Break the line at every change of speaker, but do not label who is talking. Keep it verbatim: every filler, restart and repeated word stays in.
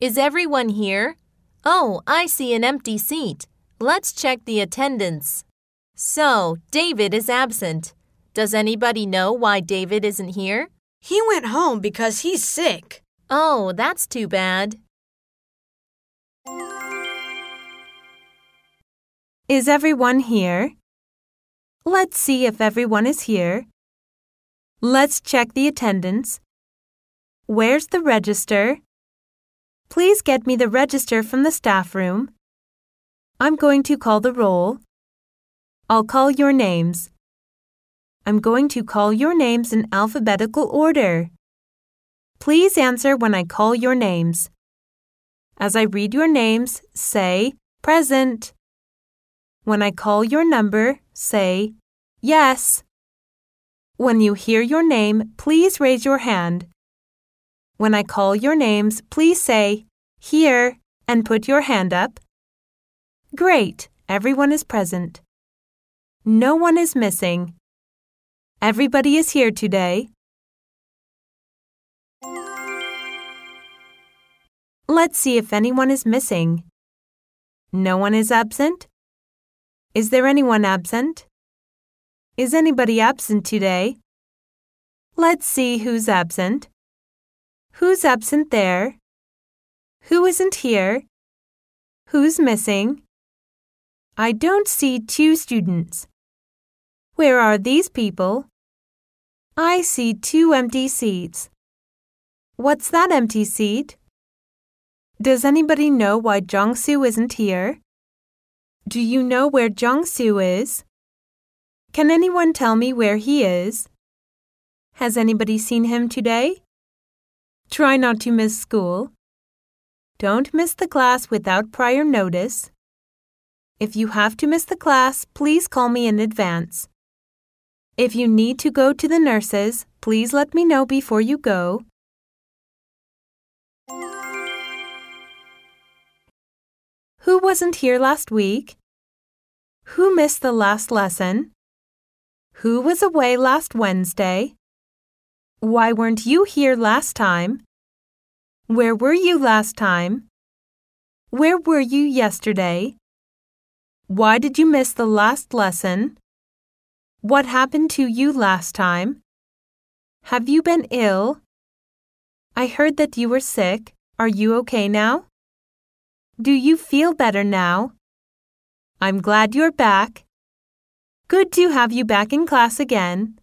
Is everyone here? Oh, I see an empty seat. Let's check the attendance. So, David is absent. Does anybody know why David isn't here?
He went home because he's sick.
Oh, that's too bad.
Is everyone here? Let's see if everyone is here. Let's check the attendance. Where's the register? Please get me the register from the staff room. I'm going to call the roll. I'll call your names. I'm going to call your names in alphabetical order. Please answer when I call your names. As I read your names, say, present. When I call your number, say, yes. When you hear your name, please raise your hand. When I call your names, please say, here, and put your hand up. Great, everyone is present. No one is missing. Everybody is here today. Let's see if anyone is missing. No one is absent? Is there anyone absent? Is anybody absent today? Let's see who's absent. Who's absent there? Who isn't here? Who's missing? I don't see two students. Where are these people? I see two empty seats. What's that empty seat? Does anybody know why Jong-soo isn't here? Do you know where Jong-soo is? Can anyone tell me where he is? Has anybody seen him today? Try not to miss school. Don't miss the class without prior notice. If you have to miss the class, please call me in advance. If you need to go to the nurses, please let me know before you go. Who wasn't here last week? Who missed the last lesson? Who was away last Wednesday? Why weren't you here last time? Where were you last time? Where were you yesterday? Why did you miss the last lesson? What happened to you last time? Have you been ill? I heard that you were sick. Are you okay now? Do you feel better now? I'm glad you're back. Good to have you back in class again.